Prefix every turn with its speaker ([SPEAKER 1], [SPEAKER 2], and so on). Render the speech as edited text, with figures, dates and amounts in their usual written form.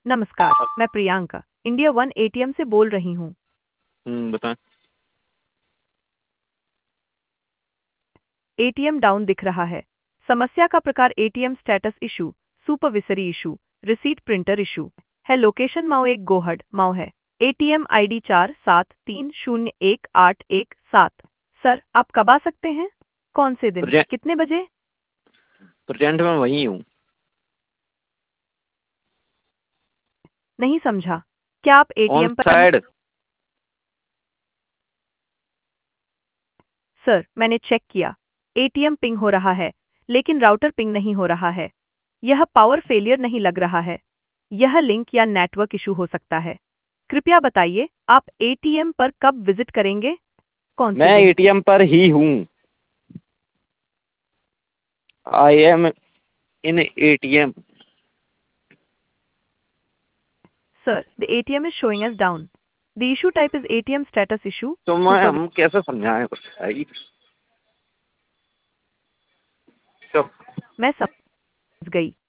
[SPEAKER 1] नमस्कार, मैं Priyanka India one ATM से बोल रही हूँ।
[SPEAKER 2] बताएं।
[SPEAKER 1] एटीएम डाउन दिख रहा है। समस्या का प्रकार ATM status issue, supervisory issue, receipt printer issue है। लोकेशन माओ एक गोहड माओ है। ATM ID 47301817। सर, आप कब आ सकते हैं? कौन से दिन,
[SPEAKER 2] प्रेजेंट
[SPEAKER 1] कितने बजे?
[SPEAKER 2] प्रेजेंट में वहीं हूँ।
[SPEAKER 1] नहीं समझा। क्या आप
[SPEAKER 2] ऑन
[SPEAKER 1] एटीएम पर हैं?
[SPEAKER 2] साइड।
[SPEAKER 1] सर, मैंने चेक किया। एटीएम पिंग हो रहा है, लेकिन राउटर पिंग नहीं हो रहा है। यह पावर फेलियर नहीं लग रहा है। यह लिंक या नेटवर्क इशू हो सकता है। कृपया बताइए, आप एटीएम पर कब विजिट करेंगे? कौन से
[SPEAKER 2] मैं
[SPEAKER 1] दिन?
[SPEAKER 2] एटीएम पर ही हूँ। I am in ATM.
[SPEAKER 1] Sir, the ATM is showing as down. The issue type is ATM status issue.
[SPEAKER 2] तो मैं
[SPEAKER 1] सुपर।
[SPEAKER 2] हम कैसे समझाएं कुछ भाई। तो
[SPEAKER 1] मैं समझ गई।